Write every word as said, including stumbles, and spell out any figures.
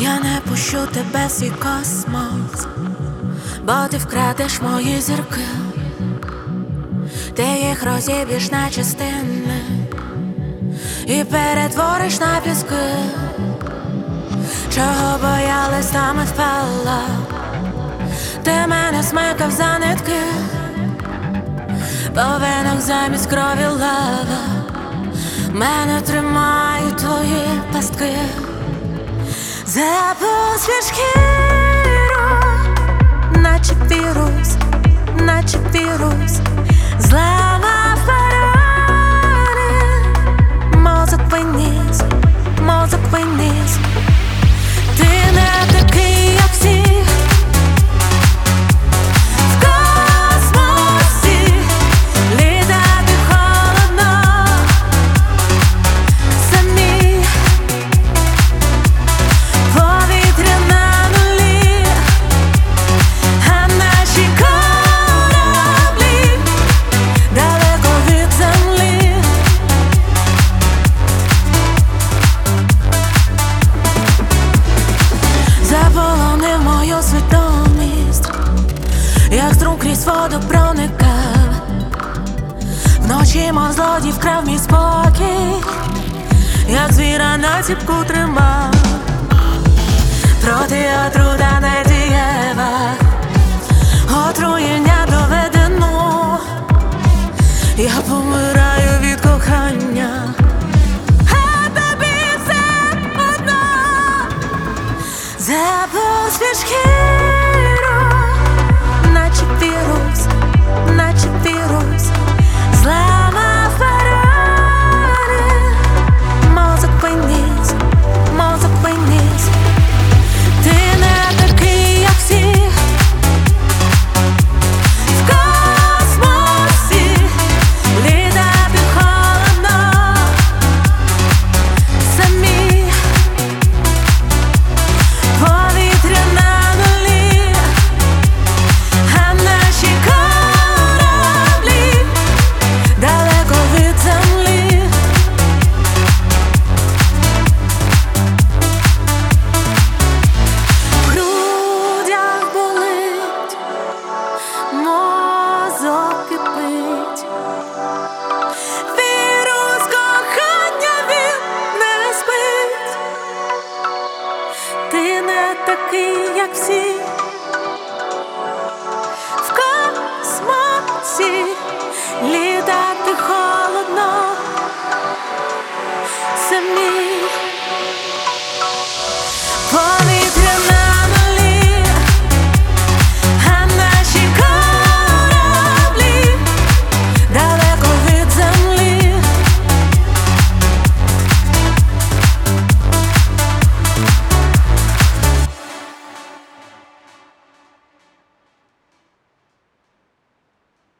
Я не пущу тебе в свій космос, бо ти вкрадеш мої зірки, ти їх розіб'єш на частини і перетвориш на піски. Чого боялась, там і впала, ти мене смикав за нитки, по венах замість крові лава, мене тримають твої пастки. Запусти шкіру, наче вірус, наче вірус, зламав парани, мозок виніс, мозок виніс. Ти не такий, як всі, в космосі літати холодно, самі повітря на нулі, а наші кораблі далеко від землі. Заполонив мою свідомість, як струм крізь воду проникав, вночі мов злодій вкрав мій спокій, як звіра на ціпку тримав. Проти отрута не дієва, отруєння доведено, я помираю від кохання, а тобі все одно. Запусти шкіру, наче вірус, наче вірус, зламав парани, мозок виніс, мозок виніс. Ти не такий, як всі, в космосі літати холодно, самі повітря на нулі, а наші кораблі далеко від землі. В грудях болить, мозок кипить, вірус кохання, він не спить. Ти не такий, як всі, в космосі